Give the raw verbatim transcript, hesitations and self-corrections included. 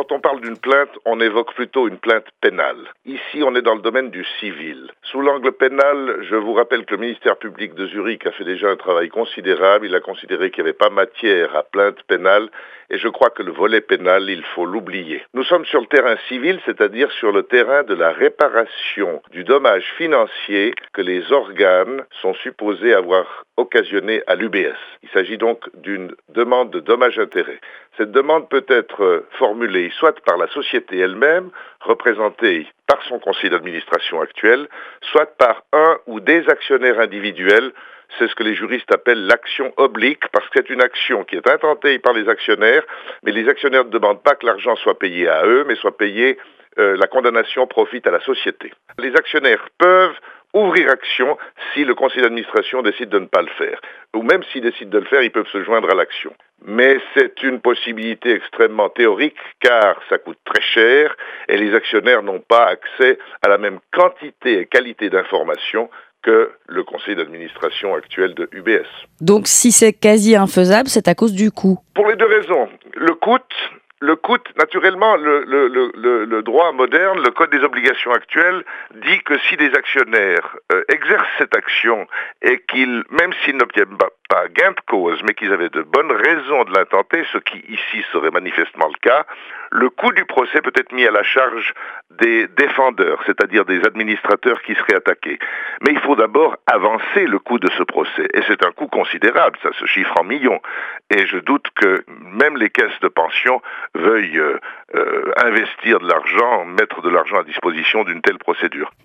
Quand on parle d'une plainte, on évoque plutôt une plainte pénale. Ici, on est dans le domaine du civil. Sous l'angle pénal, je vous rappelle que le ministère public de Zurich a fait déjà un travail considérable. Il a considéré qu'il n'y avait pas matière à plainte pénale et je crois que le volet pénal, il faut l'oublier. Nous sommes sur le terrain civil, c'est-à-dire sur le terrain de la réparation du dommage financier que les organes sont supposés avoir occasionné à l'U B S. Il s'agit donc d'une demande de dommages-intérêts. Cette demande peut être formulée soit par la société elle-même, représentée par son conseil d'administration actuel, soit par un ou des actionnaires individuels. C'est ce que les juristes appellent l'action oblique, parce que c'est une action qui est intentée par les actionnaires, mais les actionnaires ne demandent pas que l'argent soit payé à eux, mais soit payé, euh, la condamnation profite à la société. Les actionnaires peuvent ouvrir action si le conseil d'administration décide de ne pas le faire. Ou même s'ils décident de le faire, ils peuvent se joindre à l'action. Mais c'est une possibilité extrêmement théorique car ça coûte très cher et les actionnaires n'ont pas accès à la même quantité et qualité d'informations que le conseil d'administration actuel de U B S. Donc si c'est quasi infaisable, c'est à cause du coût? Pour les deux raisons. Le coût... Le coût, naturellement, le, le, le, le droit moderne, le code des obligations actuelles, dit que si des actionnaires euh, exercent cette action et qu'ils, même s'ils n'obtiennent pas, pas gain de cause, mais qu'ils avaient de bonnes raisons de l'intenter, ce qui ici serait manifestement le cas, le coût du procès peut être mis à la charge des défendeurs, c'est-à-dire des administrateurs qui seraient attaqués. Mais il faut d'abord avancer le coût de ce procès. Et c'est un coût considérable, ça se chiffre en millions. Et je doute que même les caisses de pension veuillent euh, euh, investir de l'argent, mettre de l'argent à disposition d'une telle procédure.